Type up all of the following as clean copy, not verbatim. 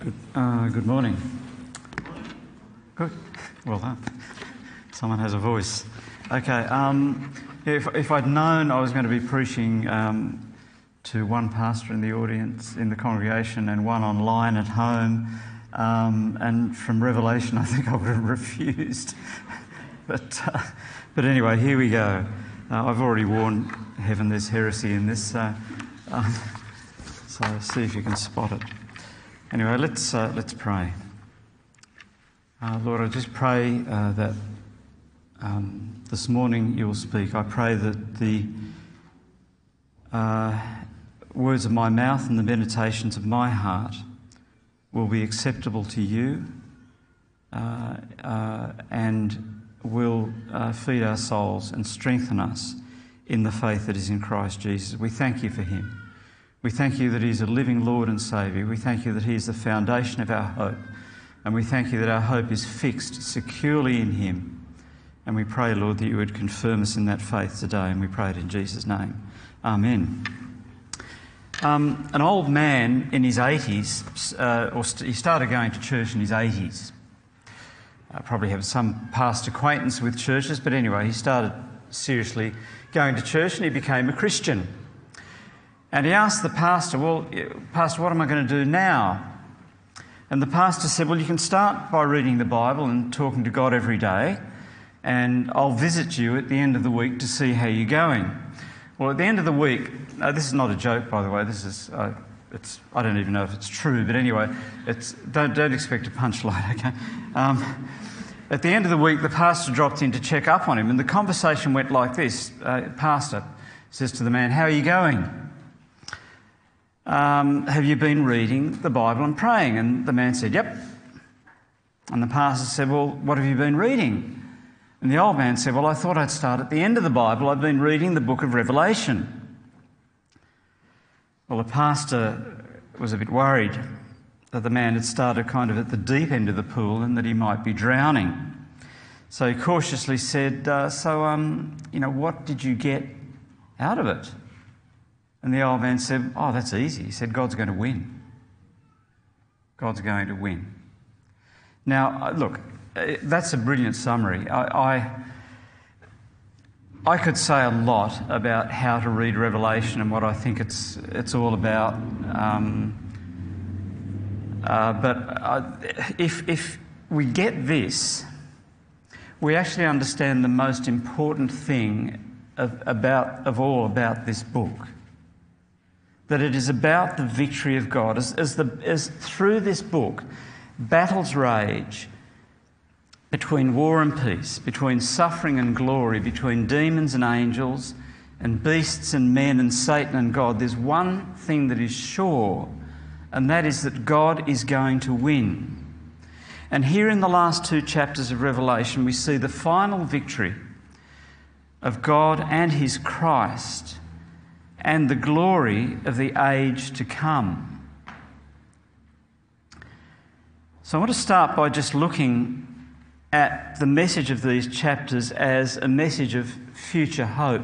Good morning. Good. Well done. Someone has a voice. Okay. If I'd known I was going to be preaching to one pastor in the audience, in the congregation, and one online at home, and from Revelation, I think I would have refused. But anyway, here we go. I've already warned Heaven there's heresy in this, so see if you can spot it. Anyway, let's pray. Lord, I just pray that this morning you'll speak. I pray that the words of my mouth and the meditations of my heart will be acceptable to you and will feed our souls and strengthen us in the faith that is in Christ Jesus. We thank you for him. We thank you that he's a living Lord and Saviour. We thank you that he is the foundation of our hope. And we thank you that our hope is fixed securely in him. And we pray, Lord, that you would confirm us in that faith today. And we pray it in Jesus' name. Amen. An old man in his 80s, he started going to church in his 80s. Probably have some past acquaintance with churches, but anyway, he started seriously going to church and he became a Christian. And he asked the pastor, well, Pastor, what am I going to do now? And the pastor said, well, you can start by reading the Bible and talking to God every day, and I'll visit you at the end of the week to see how you're going. Well, at the end of the week, this is not a joke, by the way, this is, I don't even know if it's true, but anyway, don't expect a punchline, okay? At the end of the week, the pastor dropped in to check up on him, and the conversation went like this. Pastor says to the man, how are you going? Have you been reading the Bible and praying? And the man said, yep. And the pastor said, well, what have you been reading? And the old man said, well, I thought I'd start at the end of the Bible. I've been reading the book of Revelation. Well, the pastor was a bit worried that the man had started kind of at the deep end of the pool and that he might be drowning. So he cautiously said, what did you get out of it? And the old man said, oh, that's easy. He said, God's going to win. God's going to win. Now, look, that's a brilliant summary. I could say a lot about how to read Revelation and what I think it's all about. If we get this, we actually understand the most important thing of all about this book. That it is about the victory of God. As through this book, battles rage between war and peace, between suffering and glory, between demons and angels, and beasts and men, and Satan and God. There's one thing that is sure, and that is that God is going to win. And here in the last two chapters of Revelation, we see the final victory of God and his Christ, and the glory of the age to come. So I want to start by just looking at the message of these chapters as a message of future hope.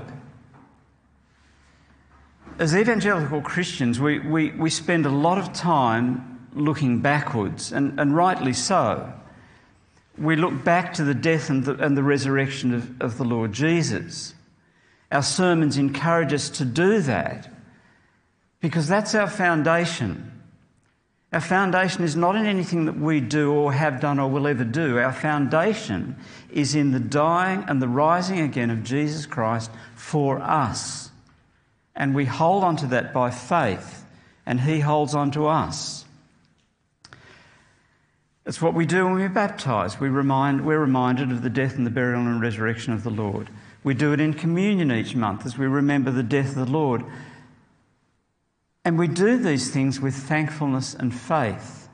As evangelical Christians, we spend a lot of time looking backwards, and rightly so. We look back to the death and the resurrection of the Lord Jesus. Our sermons encourage us to do that because that's our foundation. Our foundation is not in anything that we do or have done or will ever do. Our foundation is in the dying and the rising again of Jesus Christ for us. And we hold on to that by faith, and he holds on to us. It's what we do when we're baptised. We're reminded of the death and the burial and resurrection of the Lord. We do it in communion each month as we remember the death of the Lord. And we do these things with thankfulness and faith.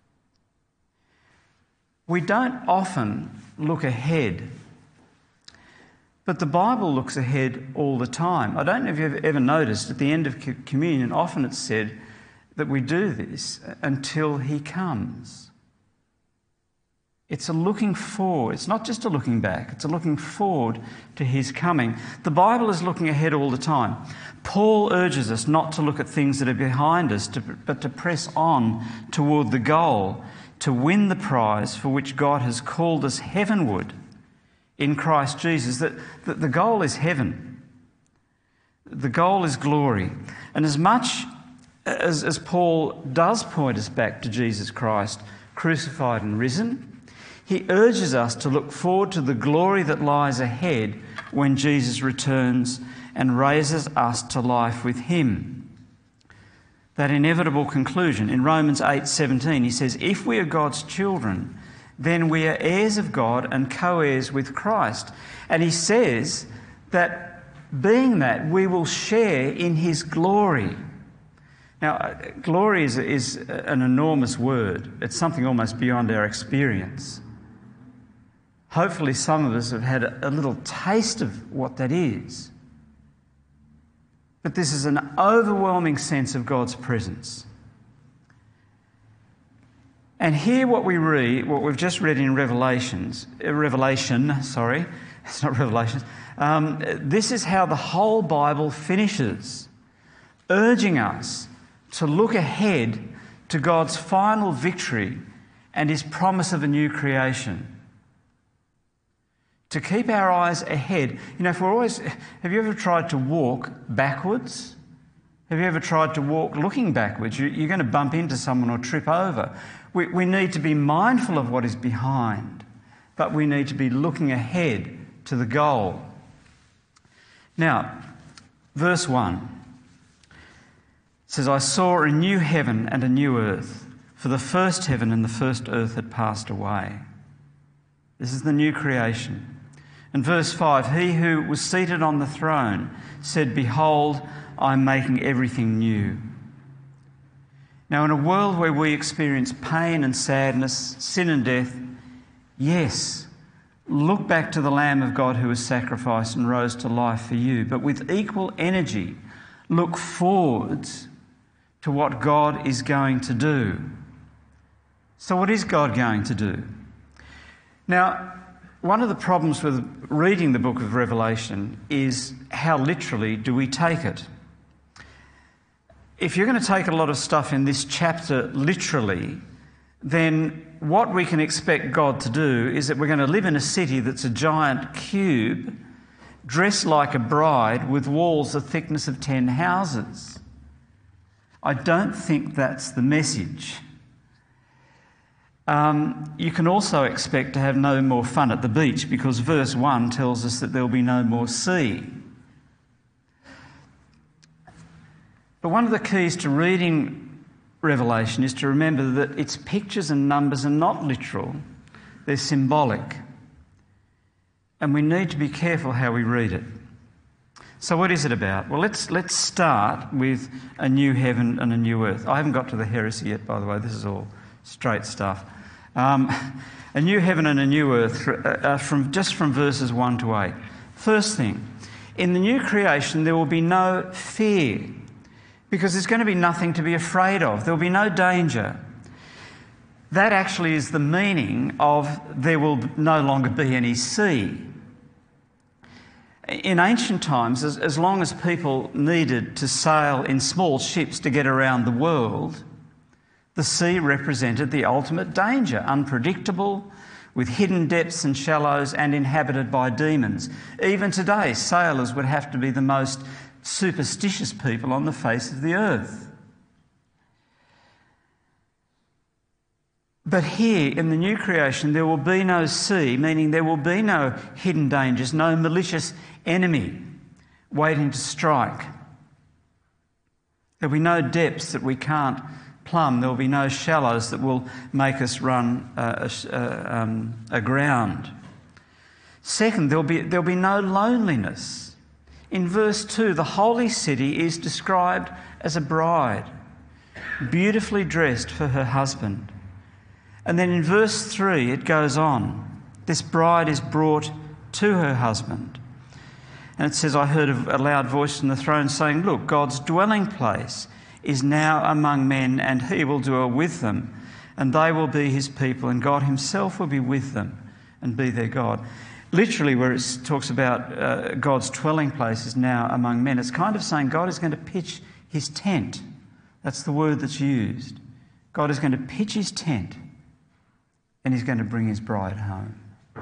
We don't often look ahead, but the Bible looks ahead all the time. I don't know if you've ever noticed at the end of communion, often it's said that we do this until he comes. It's a looking forward. It's not just a looking back. It's a looking forward to his coming. The Bible is looking ahead all the time. Paul urges us not to look at things that are behind us, but to press on toward the goal, to win the prize for which God has called us heavenward in Christ Jesus. That the goal is heaven. The goal is glory. And as much as Paul does point us back to Jesus Christ, crucified and risen, he urges us to look forward to the glory that lies ahead when Jesus returns and raises us to life with him. That inevitable conclusion. In Romans 8:17, he says, "If we are God's children, then we are heirs of God and co-heirs with Christ." And he says that being that, we will share in his glory. Now, glory is an enormous word. It's something almost beyond our experience. Hopefully some of us have had a little taste of what that is. But this is an overwhelming sense of God's presence. And here what we've just read in Revelation, it's not Revelations. This is how the whole Bible finishes, urging us to look ahead to God's final victory and his promise of a new creation. To keep our eyes ahead. Have you ever tried to walk backwards? Have you ever tried to walk looking backwards? You're going to bump into someone or trip over. We need to be mindful of what is behind, but we need to be looking ahead to the goal. Now, verse 1 says, "I saw a new heaven and a new earth, for the first heaven and the first earth had passed away." This is the new creation. And verse 5, "He who was seated on the throne said, 'Behold, I'm making everything new.'" Now, in a world where we experience pain and sadness, sin and death, yes, look back to the Lamb of God who was sacrificed and rose to life for you. But with equal energy, look forwards to what God is going to do. So what is God going to do? Now, one of the problems with reading the book of Revelation is how literally do we take it? If you're going to take a lot of stuff in this chapter literally, then what we can expect God to do is that we're going to live in a city that's a giant cube, dressed like a bride with walls the thickness of 10 houses. I don't think that's the message. You can also expect to have no more fun at the beach because verse 1 tells us that there will be no more sea. But one of the keys to reading Revelation is to remember that its pictures and numbers are not literal, they're symbolic. And we need to be careful how we read it. So what is it about? Well, let's start with a new heaven and a new earth. I haven't got to the heresy yet, by the way. This is all straight stuff. A new heaven and a new earth from verses 1 to 8. First thing, in the new creation there will be no fear because there's going to be nothing to be afraid of. There will be no danger. That actually is the meaning of there will no longer be any sea. In ancient times, as long as people needed to sail in small ships to get around the world, the sea represented the ultimate danger, unpredictable, with hidden depths and shallows and inhabited by demons. Even today, sailors would have to be the most superstitious people on the face of the earth. But here in the new creation, there will be no sea, meaning there will be no hidden dangers, no malicious enemy waiting to strike. There will be no depths that we can't plumb. There will be no shallows that will make us run aground. Second, there'll be no loneliness. In verse 2, the holy city is described as a bride, beautifully dressed for her husband. And then in verse 3 it goes on. This bride is brought to her husband. And it says, "I heard a loud voice from the throne saying, 'Look, God's dwelling place is now among men, and he will dwell with them. and they will be his people, and God himself will be with them and be their God. Literally, where it talks about God's dwelling place is now among men, it's kind of saying God is going to pitch his tent. That's the word that's used. God is going to pitch his tent and he's going to bring his bride home.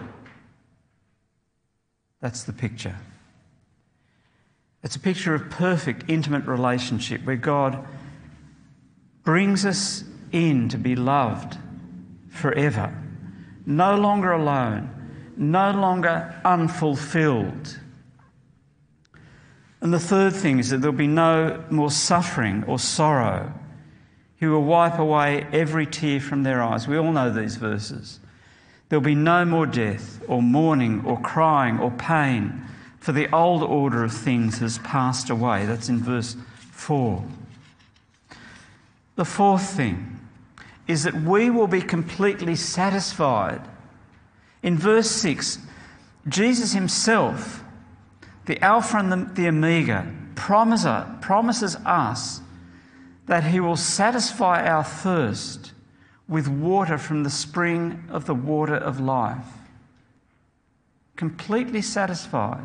That's the picture. It's a picture of perfect, intimate relationship where God brings us in to be loved forever, no longer alone, no longer unfulfilled. And the third thing is that there'll be no more suffering or sorrow. He will wipe away every tear from their eyes. We all know these verses. There'll be no more death or mourning or crying or pain, for the old order of things has passed away. That's in verse 4. The fourth thing is that we will be completely satisfied. In verse 6, Jesus himself, the Alpha and the Omega, promises us that he will satisfy our thirst with water from the spring of the water of life. Completely satisfied.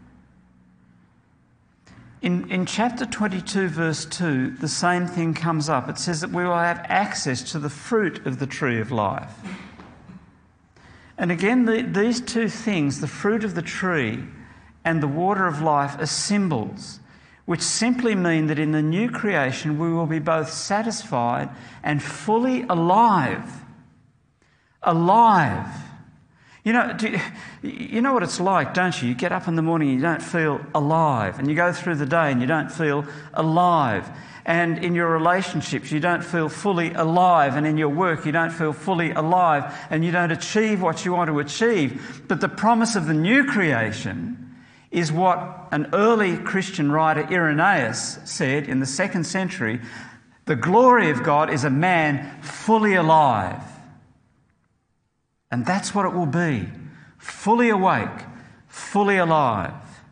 In chapter 22, verse 2, the same thing comes up. It says that we will have access to the fruit of the tree of life. And again, these two things, the fruit of the tree and the water of life, are symbols which simply mean that in the new creation we will be both satisfied and fully alive. Alive. You know what it's like, don't you? You get up in the morning and you don't feel alive, and you go through the day and you don't feel alive. And in your relationships, you don't feel fully alive, and in your work, you don't feel fully alive, and you don't achieve what you want to achieve. But the promise of the new creation is what an early Christian writer, Irenaeus, said in the 2nd century: the glory of God is a man fully alive. And that's what it will be. Fully awake, fully alive.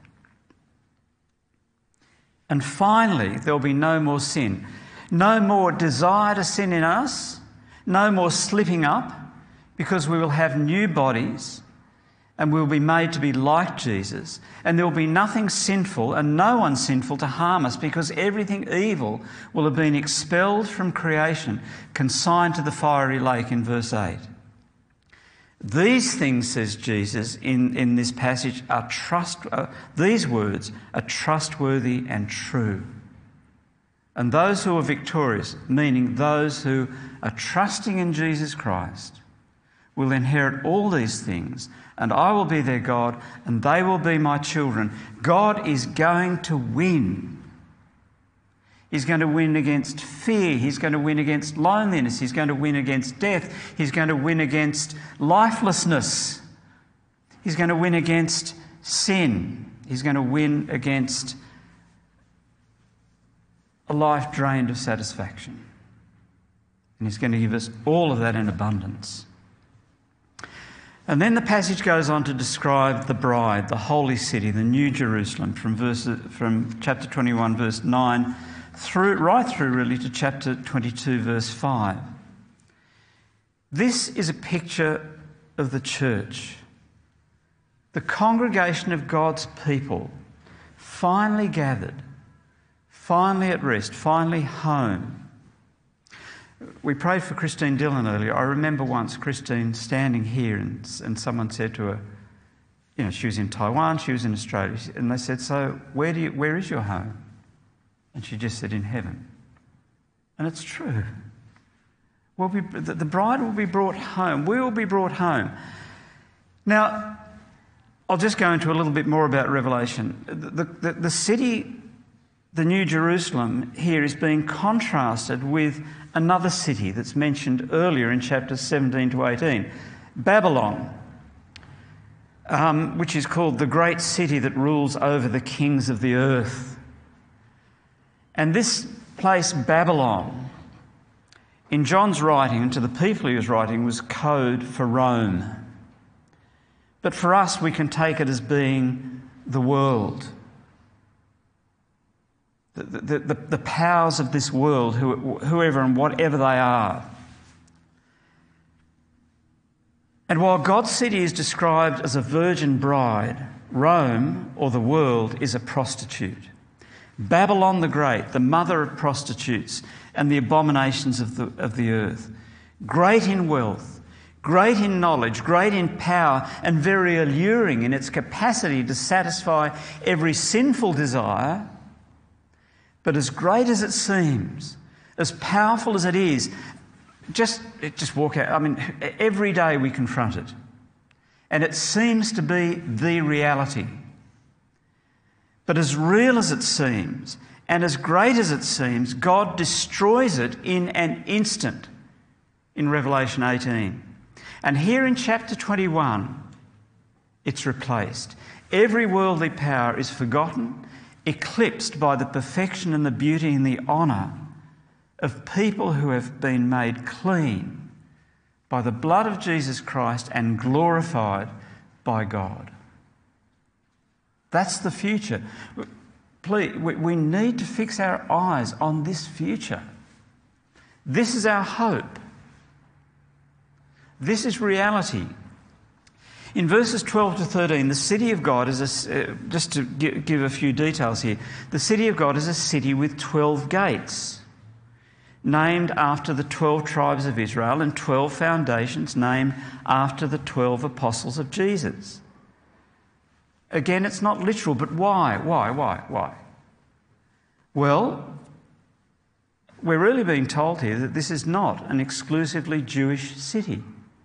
And finally, there'll be no more sin. No more desire to sin in us. No more slipping up, because we will have new bodies and we will be made to be like Jesus. And there will be nothing sinful and no one sinful to harm us, because everything evil will have been expelled from creation, consigned to the fiery lake in verse 8. These things, says Jesus in this passage, these words are trustworthy and true. And those who are victorious, meaning those who are trusting in Jesus Christ, will inherit all these things, and I will be their God, and they will be my children. God is going to win. He's going to win against fear. He's going to win against loneliness. He's going to win against death. He's going to win against lifelessness. He's going to win against sin. He's going to win against a life drained of satisfaction. And he's going to give us all of that in abundance. And then the passage goes on to describe the bride, the holy city, the New Jerusalem, from chapter 21, verse 9, right through really to chapter 22, verse 5. This is a picture of the church, the congregation of God's people, finally gathered, finally at rest, finally home. We prayed for Christine Dillon earlier. I remember once Christine standing here and someone said to her, she was in Taiwan, she was in Australia, and they said, so where is your home? And she just said, in heaven. And it's true. The bride will be brought home. We will be brought home. Now, I'll just go into a little bit more about Revelation. The city, the New Jerusalem, here is being contrasted with another city that's mentioned earlier in chapters 17 to 18, Babylon, which is called the great city that rules over the kings of the earth. And this place, Babylon, in John's writing and to the people he was writing, was code for Rome. But for us, we can take it as being the world. The powers of this world, whoever and whatever they are. And while God's city is described as a virgin bride, Rome, or the world, is a prostitute. Babylon the Great, the mother of prostitutes and the abominations of the earth. Great in wealth, great in knowledge, great in power, and very alluring in its capacity to satisfy every sinful desire. But as great as it seems, as powerful as it is, just walk out. I mean, every day we confront it. And it seems to be the reality. But as real as it seems, and as great as it seems, God destroys it in an instant in Revelation 18. And here in chapter 21, it's replaced. Every worldly power is forgotten, eclipsed by the perfection and the beauty and the honour of people who have been made clean by the blood of Jesus Christ and glorified by God. That's the future. Please, we need to fix our eyes on this future. This is our hope. This is reality. In verses 12 to 13, the city of God is just to give a few details here, the city of God is a city with 12 gates, named after the 12 tribes of Israel, and 12 foundations named after the 12 apostles of Jesus. Again, it's not literal, but why? Why? Well, we're really being told here that this is not an exclusively Jewish city.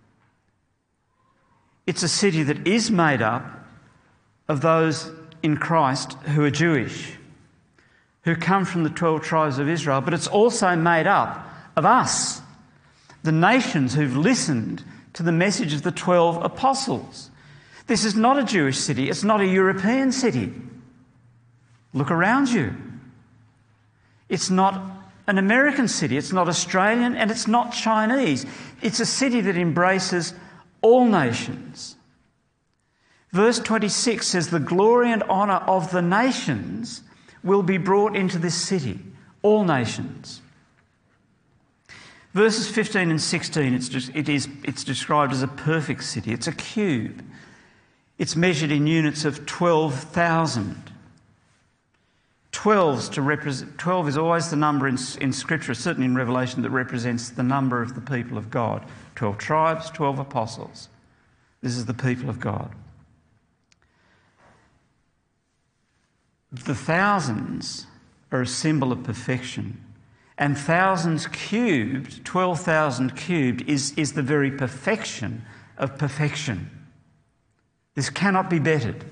It's a city that is made up of those in Christ who are Jewish, who come from the 12 tribes of Israel, but it's also made up of us, the nations who've listened to the message of the 12 apostles. This is not a Jewish city. It's not a European city. Look around you. It's not an American city. It's not Australian, and it's not Chinese. It's a city that embraces all nations. Verse 26 says, the glory and honour of the nations will be brought into this city, all nations. Verses 15 and 16, it's described as a perfect city. It's a cube. It's measured in units of 12,000. 12 is always the number in Scripture, certainly in Revelation, that represents the number of the people of God. 12 tribes, 12 apostles. This is the people of God. The thousands are a symbol of perfection. And thousands cubed, 12,000 cubed, is the very perfection of perfection. This cannot be bettered.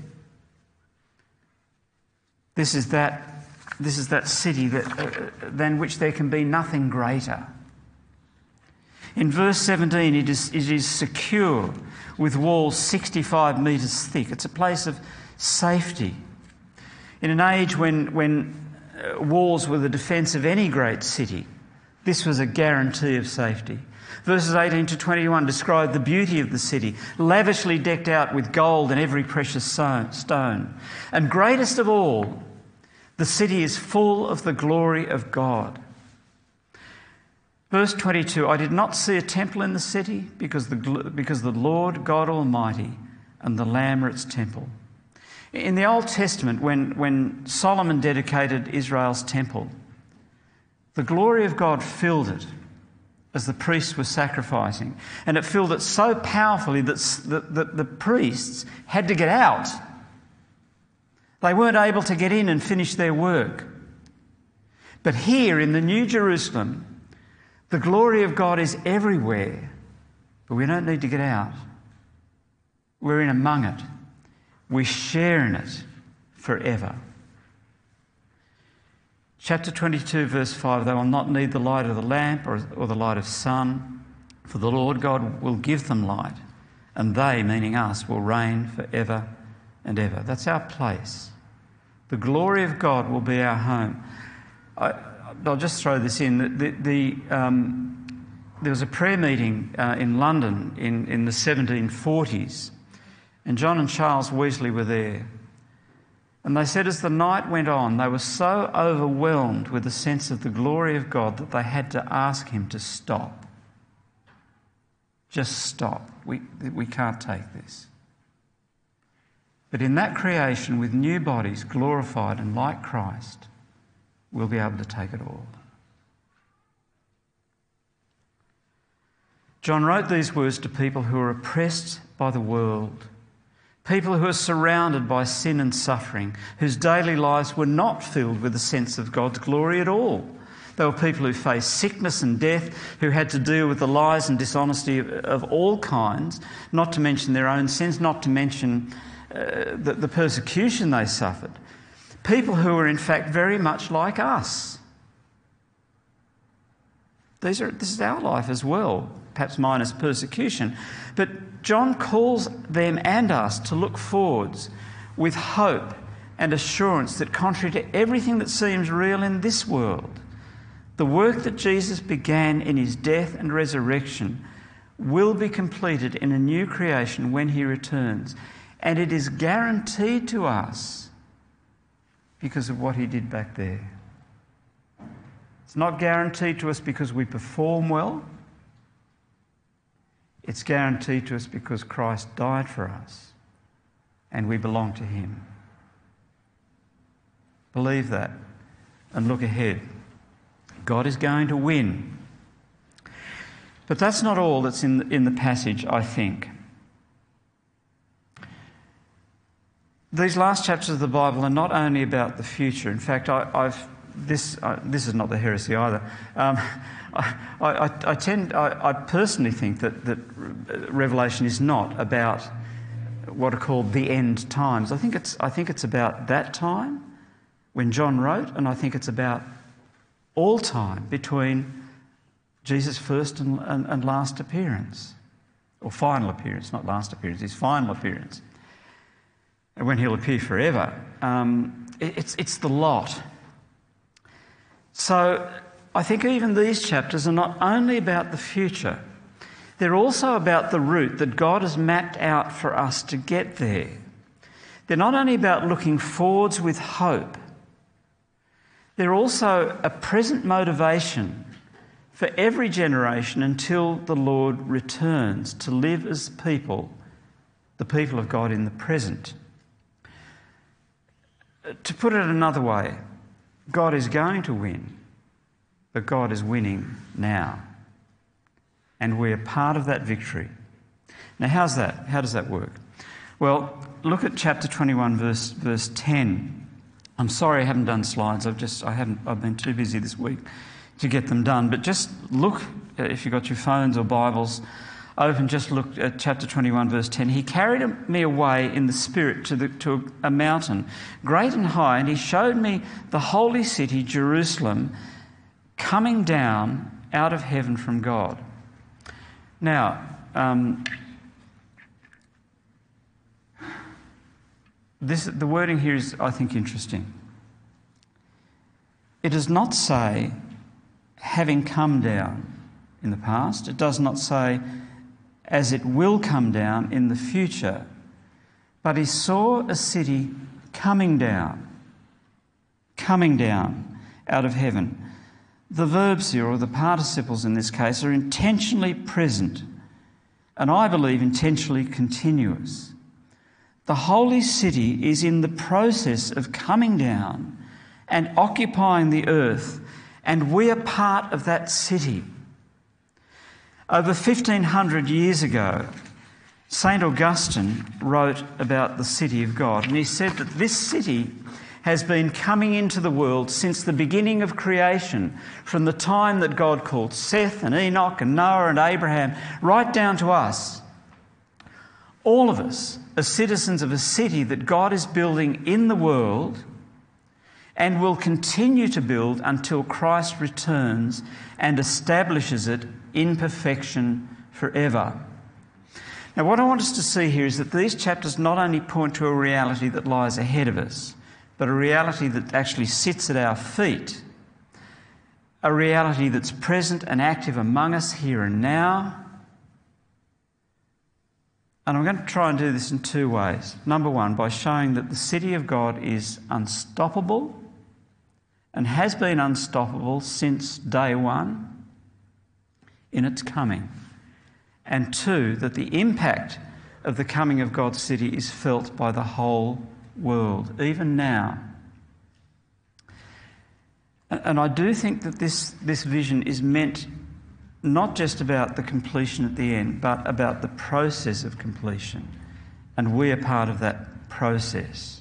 This is that city than which there can be nothing greater. In verse 17, it is secure with walls 65 metres thick. It's a place of safety. In an age when walls were the defence of any great city, this was a guarantee of safety. Verses 18 to 21 describe the beauty of the city, lavishly decked out with gold and every precious stone. And greatest of all, the city is full of the glory of God. Verse 22, I did not see a temple in the city because the Lord God Almighty and the Lamb are its temple. In the Old Testament, when Solomon dedicated Israel's temple, the glory of God filled it as the priests were sacrificing. And it filled it so powerfully that the priests had to get out. They weren't able to get in and finish their work. But here in the New Jerusalem, the glory of God is everywhere, but we don't need to get out. We're in among it. We share in it forever. Chapter 22, verse 5, they will not need the light of the lamp or the light of sun, for the Lord God will give them light, and they, meaning us, will reign forever and ever. That's our place. The glory of God will be our home. I'll just throw this in. There was a prayer meeting in London in the 1740s, and John and Charles Wesley were there. And they said as the night went on, they were so overwhelmed with the sense of the glory of God that they had to ask him to stop. just stop. We can't take this. But in that creation, with new bodies, glorified and like Christ, we'll be able to take it all. John wrote these words to people who are oppressed by the world, people who are surrounded by sin and suffering, whose daily lives were not filled with a sense of God's glory at all. They were people who faced sickness and death, who had to deal with the lies and dishonesty of all kinds, not to mention their own sins, not to mention the persecution they suffered. People who were in fact very much like us. This is our life as well, perhaps minus persecution. But John calls them and us to look forwards with hope and assurance that contrary to everything that seems real in this world, the work that Jesus began in his death and resurrection will be completed in a new creation when he returns. And it is guaranteed to us because of what he did back there. It's not guaranteed to us because we perform well. It's guaranteed to us because Christ died for us and we belong to him. Believe that and look ahead. God is going to win. But that's not all that's in the passage, I think. These last chapters of the Bible are not only about the future. In fact, this is not the heresy either. I personally think that Revelation is not about what are called the end times. I think it's about that time when John wrote, and I think it's about all time between Jesus' first and last appearance, or final appearance, not last appearance, his final appearance, and when he'll appear forever. It's the lot. So I think even these chapters are not only about the future, they're also about the route that God has mapped out for us to get there. They're not only about looking forwards with hope, they're also a present motivation for every generation until the Lord returns to live as people, the people of God in the present. To put it another way, God is going to win, but God is winning now. And we are part of that victory. Now, how's that? How does that work? Well, look at chapter 21, verse 10. I'm sorry I haven't done slides. I've been too busy this week to get them done. But just look, if you've got your phones or Bibles open, just look at chapter 21, verse 10. He carried me away in the Spirit to a mountain, great and high, and he showed me the holy city, Jerusalem, coming down out of heaven from God. Now, the wording here is, I think, interesting. It does not say having come down in the past. It does not say as it will come down in the future. But he saw a city coming down out of heaven. The verbs here, or the participles in this case, are intentionally present, and I believe intentionally continuous. The holy city is in the process of coming down and occupying the earth, and we are part of that city. Over 1,500 years ago, St. Augustine wrote about the city of God, and he said that this city has been coming into the world since the beginning of creation, from the time that God called Seth and Enoch and Noah and Abraham, right down to us. All of us are citizens of a city that God is building in the world and will continue to build until Christ returns and establishes it in perfection forever. Now, what I want us to see here is that these chapters not only point to a reality that lies ahead of us, but a reality that actually sits at our feet, a reality that's present and active among us here and now. And I'm going to try and do this in two ways. Number one, by showing that the city of God is unstoppable and has been unstoppable since day one in its coming. and two, that the impact of the coming of God's city is felt by the whole world, even now. And I do think that this vision is meant not just about the completion at the end, but about the process of completion. And we are part of that process.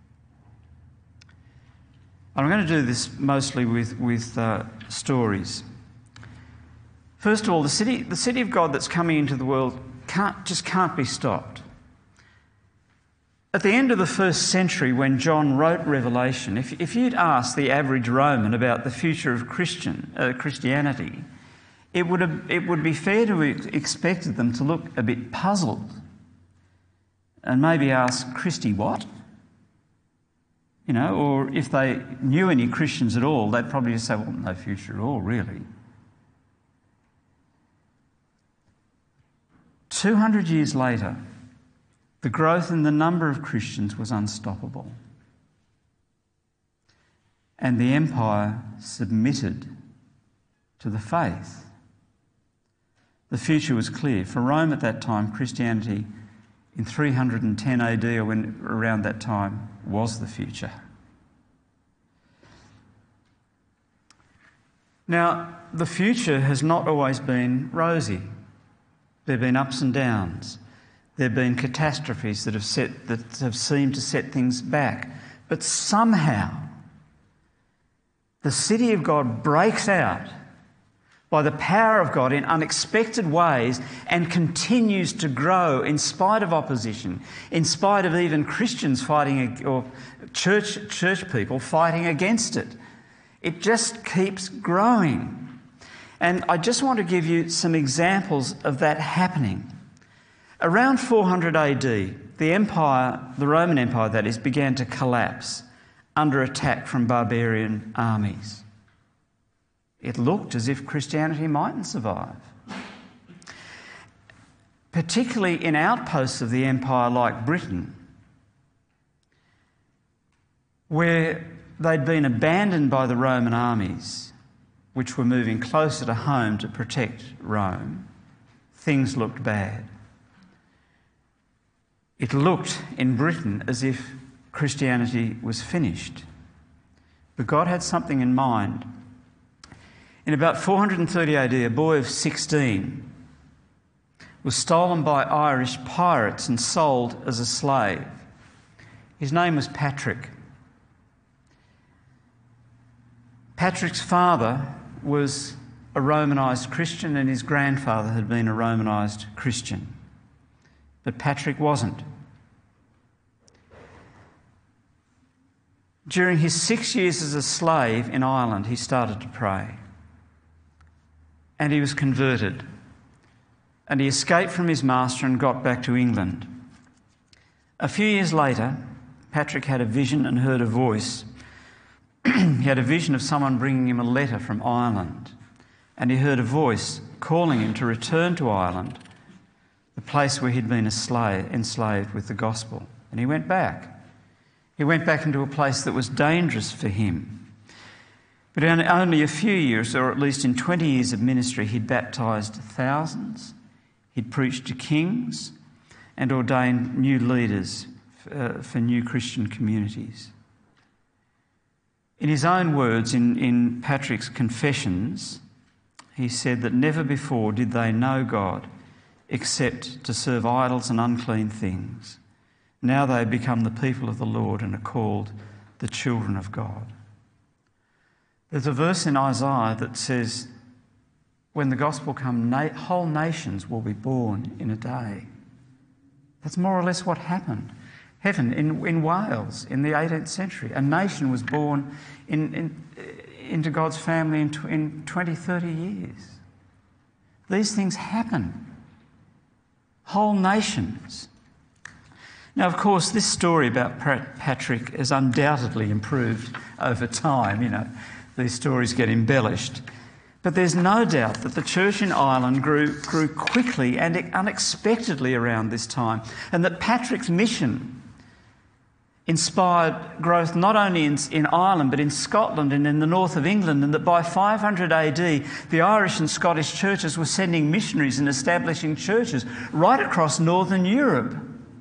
I'm going to do this mostly with stories. First of all, the city of God that's coming into the world can't be stopped. At the end of the first century, when John wrote Revelation, if you'd asked the average Roman about the future of Christianity, it would be fair to expect them to look a bit puzzled and maybe ask, Christy, what? You know, or if they knew any Christians at all, they'd probably just say, well, no future at all, really. 200 years later, the growth in the number of Christians was unstoppable. And the empire submitted to the faith. The future was clear. For Rome at that time, Christianity in 310 AD or around that time was the future. Now, the future has not always been rosy. There have been ups and downs. There have been catastrophes that have seemed to set things back. But somehow, the city of God breaks out by the power of God in unexpected ways and continues to grow in spite of opposition, in spite of even Christians fighting, or church people fighting against it. It just keeps growing. And I just want to give you some examples of that happening. Around 400 AD, the Roman Empire that is, began to collapse under attack from barbarian armies. It looked as if Christianity mightn't survive. Particularly in outposts of the empire like Britain, where they'd been abandoned by the Roman armies, which were moving closer to home to protect Rome, things looked bad. It looked in Britain as if Christianity was finished. But God had something in mind. In about 430 AD, a boy of 16 was stolen by Irish pirates and sold as a slave. His name was Patrick. Patrick's father was a Romanised Christian and his grandfather had been a Romanised Christian. But Patrick wasn't. During his 6 years as a slave in Ireland, he started to pray. And he was converted. And he escaped from his master and got back to England. A few years later, Patrick had a vision and heard a voice. He had a vision of someone bringing him a letter from Ireland. And he heard a voice calling him to return to Ireland, the place where he'd been enslaved with the gospel. And he went back. He went back into a place that was dangerous for him. But in only a few years, or at least in 20 years of ministry, he'd baptised thousands, he'd preached to kings and ordained new leaders for new Christian communities. In his own words, in Patrick's Confessions, he said that never before did they know God except to serve idols and unclean things. Now they have become the people of the Lord and are called the children of God. There's a verse in Isaiah that says, when the gospel comes, whole nations will be born in a day. That's more or less what happened. In Wales in the 18th century, a nation was born into God's family in 20, 30 years. These things happen. Whole nations. Now, of course, this story about Patrick has undoubtedly improved over time. You know, these stories get embellished. But there's no doubt that the church in Ireland grew quickly and unexpectedly around this time, and that Patrick's mission inspired growth not only in Ireland but in Scotland and in the north of England, and that by 500 AD the Irish and Scottish churches were sending missionaries and establishing churches right across northern Europe.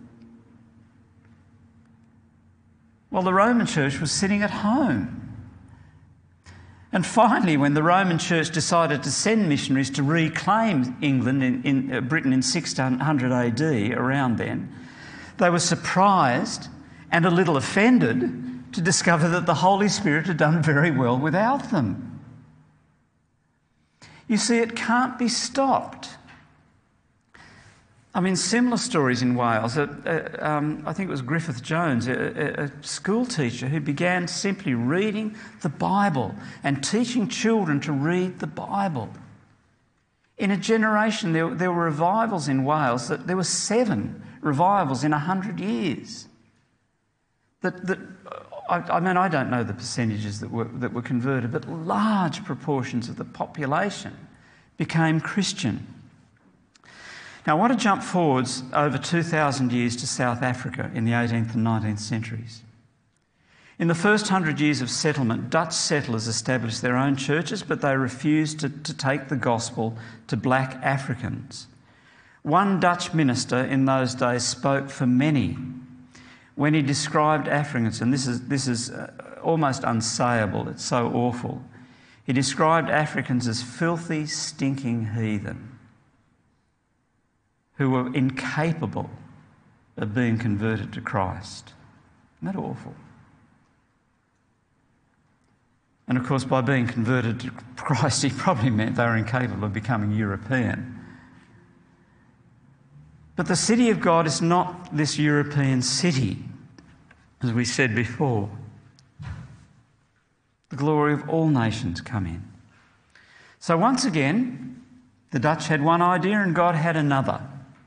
While the Roman Church was sitting at home. And finally, when the Roman Church decided to send missionaries to reclaim England in Britain in 600 AD, around then, they were surprised and a little offended to discover that the Holy Spirit had done very well without them. You see, it can't be stopped. I mean, similar stories in Wales. I think it was Griffith Jones, a school teacher who began simply reading the Bible and teaching children to read the Bible. In a generation, there were revivals in Wales. There were 7 revivals in 100 years. I mean, I don't know the percentages that were converted, but large proportions of the population became Christian. Now, I want to jump forwards over 2,000 years to South Africa in the 18th and 19th centuries. In the first 100 years of settlement, Dutch settlers established their own churches, but they refused to take the gospel to black Africans. One Dutch minister in those days spoke for many when he described Africans, and this is almost unsayable, it's so awful. He described Africans as filthy, stinking heathen who were incapable of being converted to Christ. Isn't that awful? And of course, by being converted to Christ, he probably meant they were incapable of becoming European. But the city of God is not this European city, as we said before. The glory of all nations come in. So once again, the Dutch had one idea and God had another.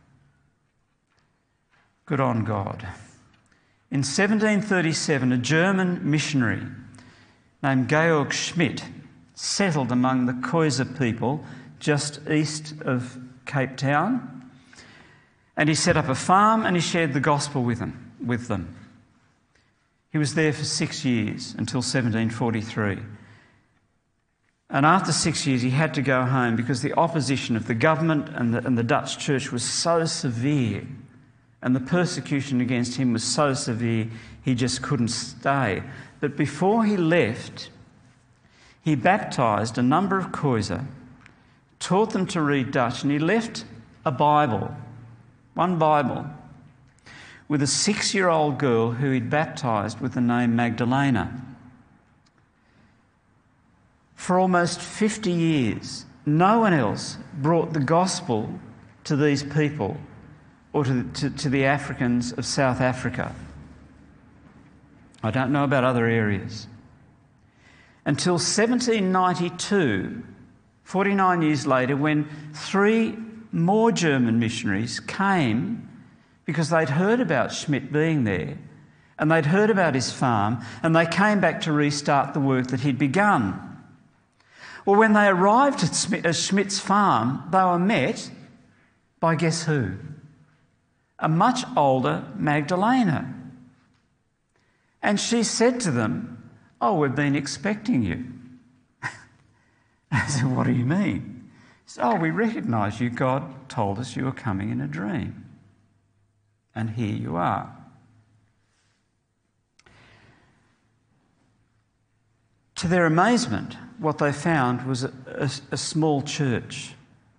Good on God. In 1737, a German missionary named Georg Schmidt settled among the Khoisan people just east of Cape Town, and he set up a farm and he shared the gospel with them. He was there for 6 years until 1743. And after 6 years he had to go home because the opposition of the government and the Dutch church was so severe, and the persecution against him was so severe he just couldn't stay. But before he left, he baptised a number of Khoisan, taught them to read Dutch, and he left a Bible, one Bible, with a 6-year-old girl who he'd baptised with the name Magdalena. For almost 50 years, no one else brought the gospel to these people or to the Africans of South Africa. I don't know about other areas. Until 1792, 49 years later, when 3 more German missionaries came because they'd heard about Schmidt being there and they'd heard about his farm, and they came back to restart the work that he'd begun. Well, when they arrived at Schmidt's farm, they were met by guess who? A much older Magdalena. And she said to them, "Oh, we've been expecting you." I said, "What do you mean?" She said, "Oh, we recognise you. God told us you were coming in a dream. And here you are." To their amazement, what they found was a small church.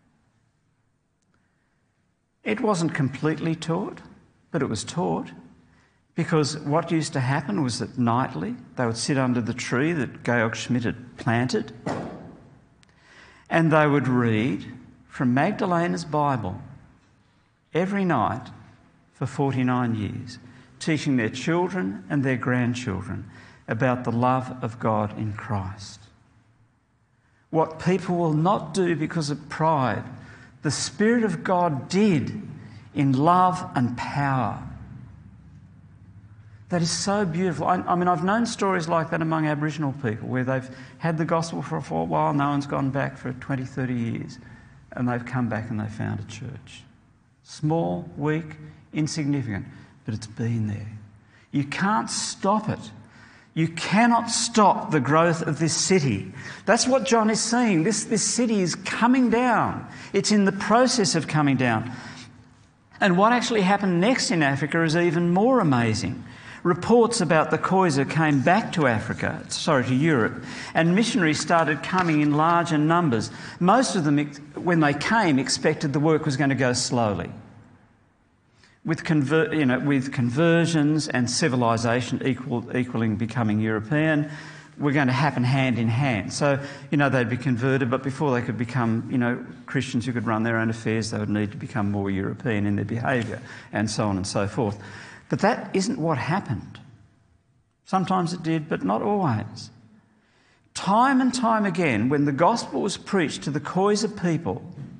It wasn't completely taught, but it was taught, because what used to happen was that nightly they would sit under the tree that Georg Schmidt had planted, and they would read from Magdalena's Bible every night for 49 years, teaching their children and their grandchildren about the love of God in Christ. What people will not do because of pride, the Spirit of God did in love and power. That is so beautiful. I mean, I've known stories like that among Aboriginal people where they've had the gospel for a while, no one's gone back for 20, 30 years, and they've come back and they've found a church. Small, weak, insignificant, but it's been there. You can't stop it. You cannot stop the growth of this city. That's what John is saying. This city is coming down. It's in the process of coming down. And what actually happened next in Africa is even more amazing. Reports about the Khoisan came back to Europe, and missionaries started coming in larger numbers. Most of them, when they came, expected the work was going to go slowly. With conversions and civilisation equaling becoming European, were going to happen hand in hand. So, they'd be converted, but before they could become, Christians who could run their own affairs, they would need to become more European in their behaviour, and so on and so forth. But that isn't what happened. Sometimes it did, but not always. Time and time again, when the gospel was preached to the Khoisan people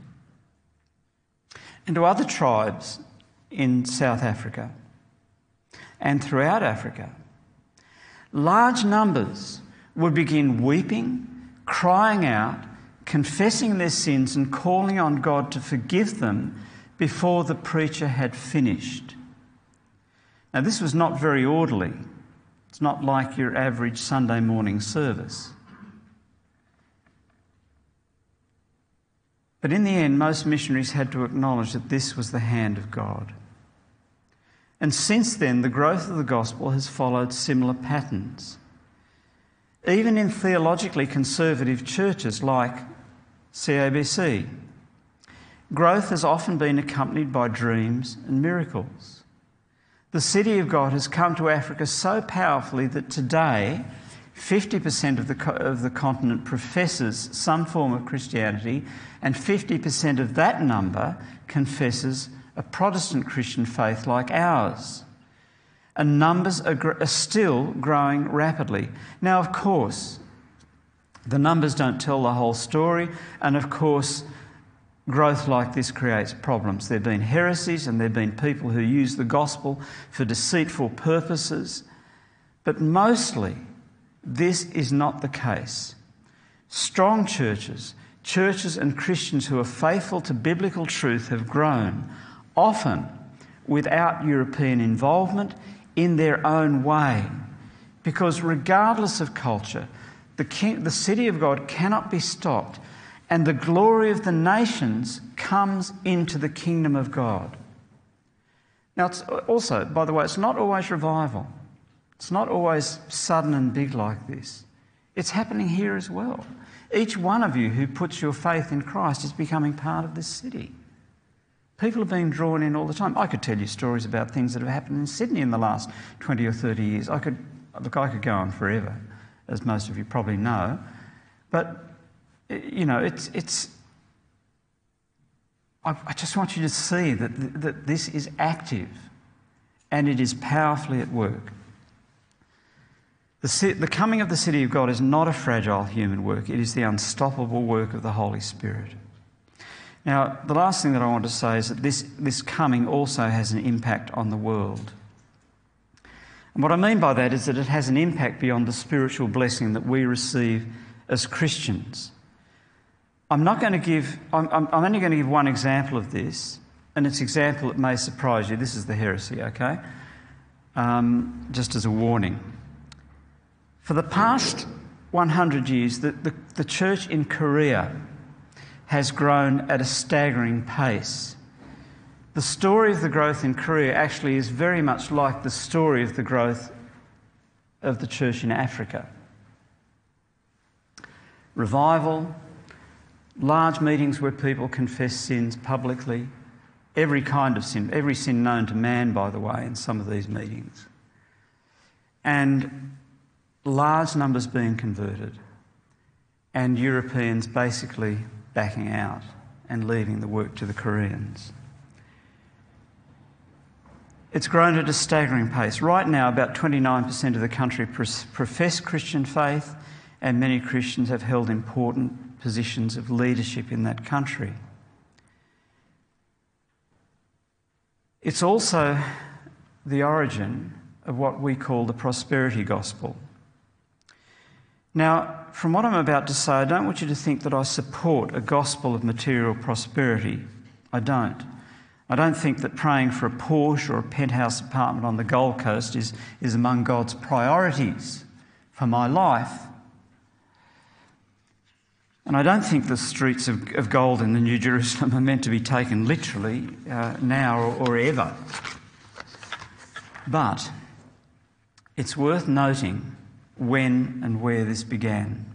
and to other tribes in South Africa and throughout Africa, large numbers would begin weeping, crying out, confessing their sins and calling on God to forgive them before the preacher had finished. Now, this was not very orderly. It's not like your average Sunday morning service. But in the end, most missionaries had to acknowledge that this was the hand of God. And since then, the growth of the gospel has followed similar patterns. Even in theologically conservative churches like CABC, growth has often been accompanied by dreams and miracles. The City of God has come to Africa so powerfully that today 50% of the continent professes some form of Christianity, and 50% of that number confesses a Protestant Christian faith like ours. And numbers are still growing rapidly. Now, of course, the numbers don't tell the whole story, and of course, growth like this creates problems. There have been heresies and there have been people who use the gospel for deceitful purposes, but mostly this is not the case. Strong churches and Christians who are faithful to biblical truth have grown, often without European involvement, in their own way. Because regardless of culture, the City of God cannot be stopped, and the glory of the nations comes into the kingdom of God. Now, it's also, by the way, it's not always revival. It's not always sudden and big like this. It's happening here as well. Each one of you who puts your faith in Christ is becoming part of this city. People are being drawn in all the time. I could tell you stories about things that have happened in Sydney in the last 20 or 30 years. I could go on forever, as most of you probably know. But, I just want you to see that this is active and it is powerfully at work. The coming of the City of God is not a fragile human work. It is the unstoppable work of the Holy Spirit. Now, the last thing that I want to say is that this coming also has an impact on the world. And what I mean by that is that it has an impact beyond the spiritual blessing that we receive as Christians. I'm only going to give one example of this, and it's an example that may surprise you. This is the heresy, okay? Just as a warning. For the past 100 years, the church in Korea has grown at a staggering pace. The story of the growth in Korea actually is very much like the story of the growth of the church in Africa. Revival, large meetings where people confess sins publicly, every kind of sin, every sin known to man, by the way, in some of these meetings. And large numbers being converted, and Europeans basically backing out and leaving the work to the Koreans. It's grown at a staggering pace. Right now, about 29% of the country profess Christian faith, and many Christians have held important positions of leadership in that country. It's also the origin of what we call the prosperity gospel. Now, from what I'm about to say, I don't want you to think that I support a gospel of material prosperity. I don't. I don't think that praying for a Porsche or a penthouse apartment on the Gold Coast is among God's priorities for my life. And I don't think the streets of gold in the New Jerusalem are meant to be taken literally now or ever. But it's worth noting when and where this began.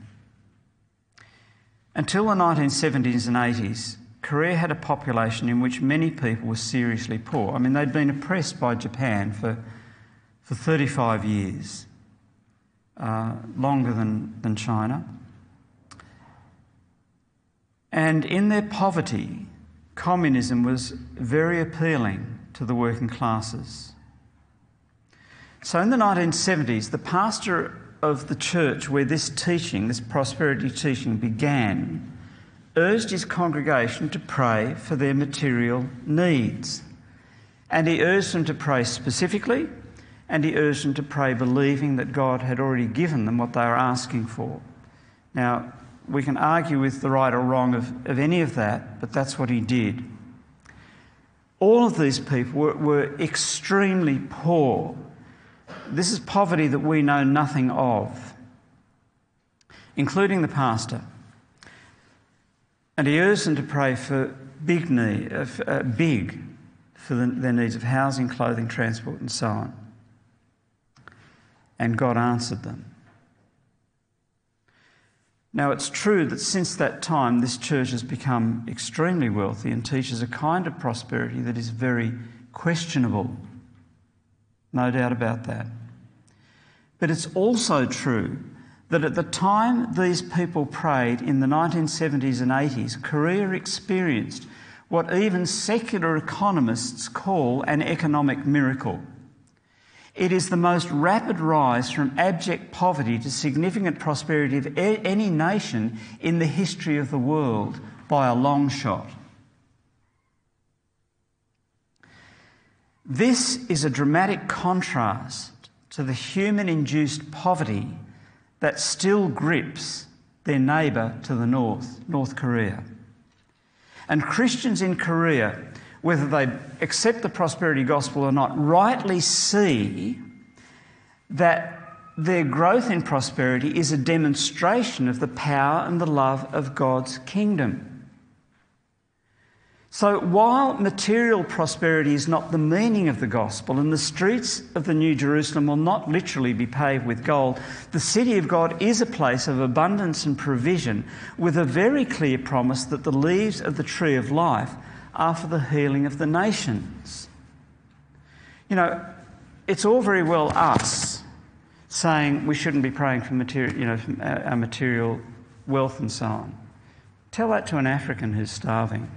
Until the 1970s and 80s, Korea had a population in which many people were seriously poor. I mean, they'd been oppressed by Japan for 35 years, longer than China. And in their poverty, communism was very appealing to the working classes. So in the 1970s, the pastor of the church where this teaching, this prosperity teaching began, urged his congregation to pray for their material needs. And he urged them to pray specifically, and he urged them to pray believing that God had already given them what they were asking for. Now, we can argue with the right or wrong of any of that, but that's what he did. All of these people were extremely poor. This is poverty that we know nothing of, including the pastor. And he urged them to pray for their needs of housing, clothing, transport and so on. And God answered them. Now, it's true that since that time, this church has become extremely wealthy and teaches a kind of prosperity that is very questionable. No doubt about that. But it's also true that at the time these people prayed in the 1970s and 80s, Korea experienced what even secular economists call an economic miracle. It is the most rapid rise from abject poverty to significant prosperity of any nation in the history of the world by a long shot. This is a dramatic contrast to the human-induced poverty that still grips their neighbour to the north, North Korea. And Christians in Korea, whether they accept the prosperity gospel or not, rightly see that their growth in prosperity is a demonstration of the power and the love of God's kingdom. So while material prosperity is not the meaning of the gospel, and the streets of the New Jerusalem will not literally be paved with gold, the city of God is a place of abundance and provision with a very clear promise that the leaves of the tree of life are for the healing of the nations. You know, it's all very well us saying we shouldn't be praying for our material wealth and so on. Tell that to an African who's starving.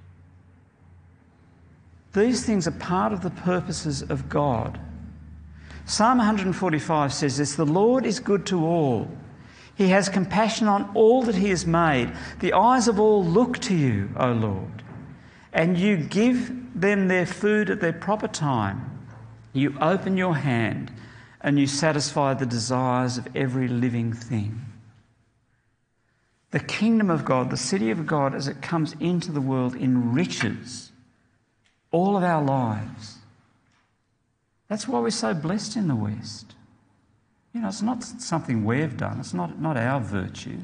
These things are part of the purposes of God. Psalm 145 says this: "The Lord is good to all. He has compassion on all that he has made. The eyes of all look to you, O Lord, and you give them their food at their proper time. You open your hand and you satisfy the desires of every living thing." The kingdom of God, the city of God, as it comes into the world, enriches all of our lives. That's why we're so blessed in the West. You know, it's not something we've done. It's not our virtue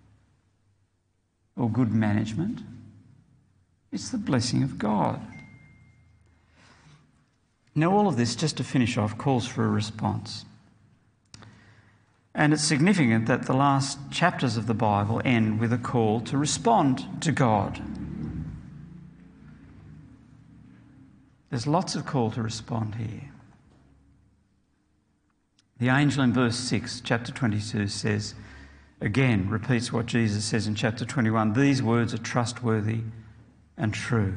or good management. It's the blessing of God. Now, all of this, just to finish off, calls for a response. And it's significant that the last chapters of the Bible end with a call to respond to God. There's lots of call to respond here. The angel in verse 6, chapter 22, says, again, repeats what Jesus says in chapter 21, "These words are trustworthy and true."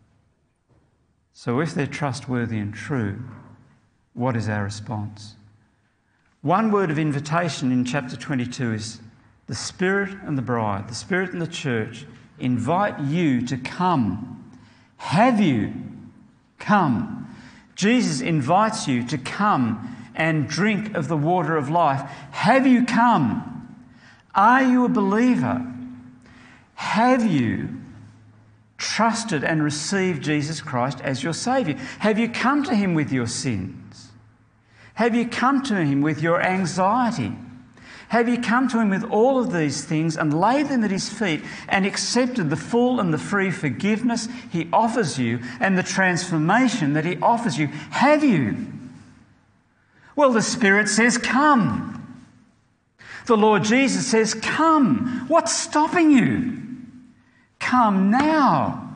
So if they're trustworthy and true, what is our response? One word of invitation in chapter 22 is the Spirit and the bride, the Spirit and the church invite you to come. Have you come? Jesus invites you to come and drink of the water of life. Have you come? Are you a believer? Have you trusted and received Jesus Christ as your Saviour? Have you come to him with your sins? Have you come to him with your anxiety? Have you come to him with all of these things and laid them at his feet and accepted the full and the free forgiveness he offers you and the transformation that he offers you? Have you? Well, the Spirit says, come. The Lord Jesus says, come. What's stopping you? Come now.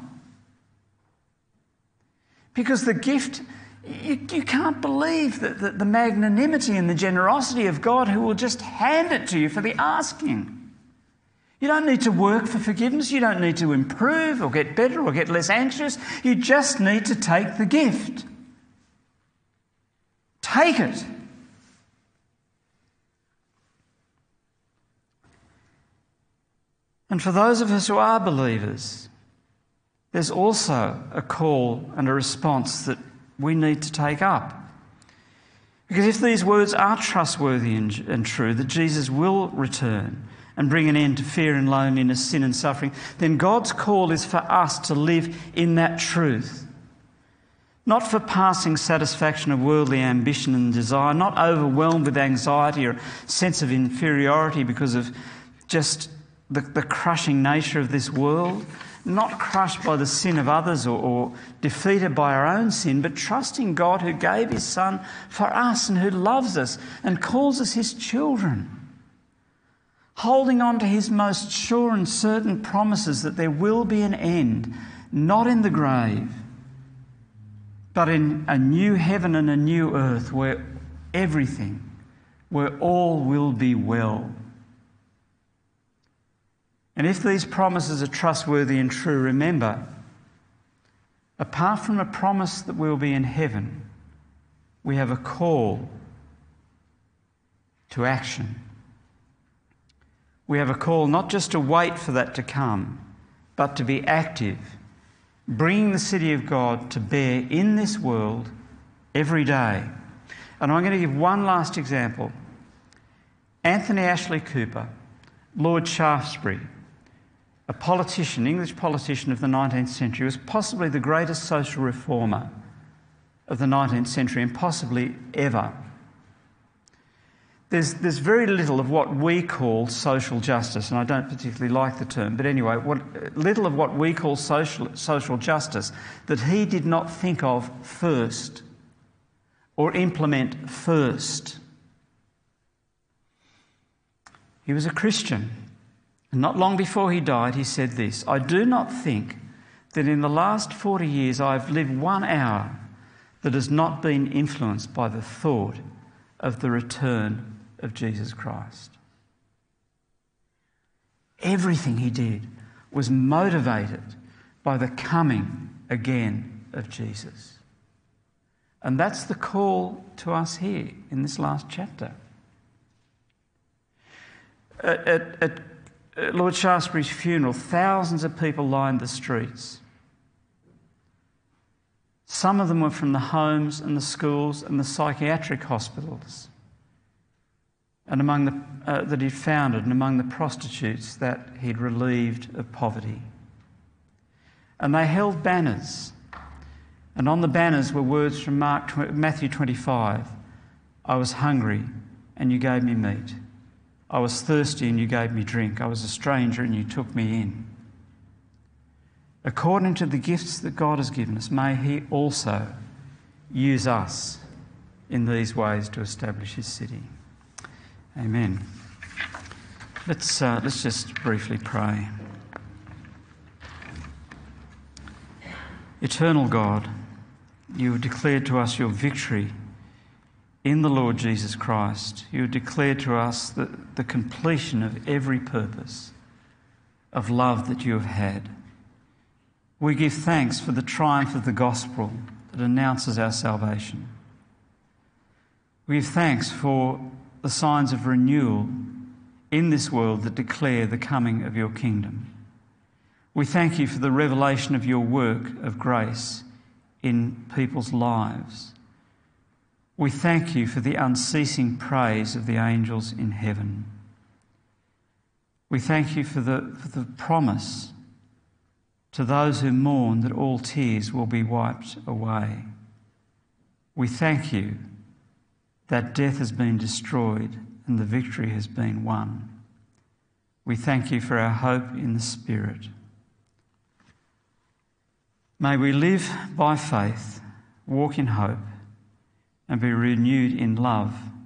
Because the gift, you can't believe the magnanimity and the generosity of God who will just hand it to you for the asking. You don't need to work for forgiveness. You don't need to improve or get better or get less anxious. You just need to take the gift. Take it. And for those of us who are believers, there's also a call and a response that we need to take up. Because if these words are trustworthy and true, that Jesus will return and bring an end to fear and loneliness, sin and suffering, then God's call is for us to live in that truth. Not for passing satisfaction of worldly ambition and desire, not overwhelmed with anxiety or sense of inferiority because of just the crushing nature of this world, not crushed by the sin of others or defeated by our own sin, but trusting God who gave his Son for us and who loves us and calls us his children. Holding on to his most sure and certain promises that there will be an end, not in the grave, but in a new heaven and a new earth where all will be well. And if these promises are trustworthy and true, remember, apart from a promise that we'll be in heaven, we have a call to action. We have a call not just to wait for that to come, but to be active, bringing the city of God to bear in this world every day. And I'm going to give one last example. Anthony Ashley Cooper, Lord Shaftesbury, a politician, English politician of the 19th century, was possibly the greatest social reformer of the 19th century and possibly ever. There's very little of what we call social justice, and I don't particularly like the term, but anyway, little of what we call social justice that he did not think of first or implement first. He was a Christian. And not long before he died, he said this: I do not think that in the last 40 years I've lived 1 hour that has not been influenced by the thought of the return of Jesus Christ. Everything he did was motivated by the coming again of Jesus. And that's the call to us here in this last chapter. At Lord Shaftesbury's funeral, thousands of people lined the streets. Some of them were from the homes and the schools and the psychiatric hospitals, and that he'd founded, and among the prostitutes that he'd relieved of poverty. And they held banners, and on the banners were words from Matthew 25. I was hungry, and you gave me meat. I was thirsty and you gave me drink. I was a stranger and you took me in. According to the gifts that God has given us, may he also use us in these ways to establish his city. Amen. Let's just briefly pray. Eternal God, you have declared to us your victory in the Lord Jesus Christ. You have declared to us the completion of every purpose of love that you have had. We give thanks for the triumph of the gospel that announces our salvation. We give thanks for the signs of renewal in this world that declare the coming of your kingdom. We thank you for the revelation of your work of grace in people's lives. We thank you for the unceasing praise of the angels in heaven. We thank you for the promise To those who mourn, that all tears will be wiped away. We thank you that death has been destroyed and the victory has been won. We thank you for our hope in the Spirit. May we live by faith, walk in hope, and be renewed in love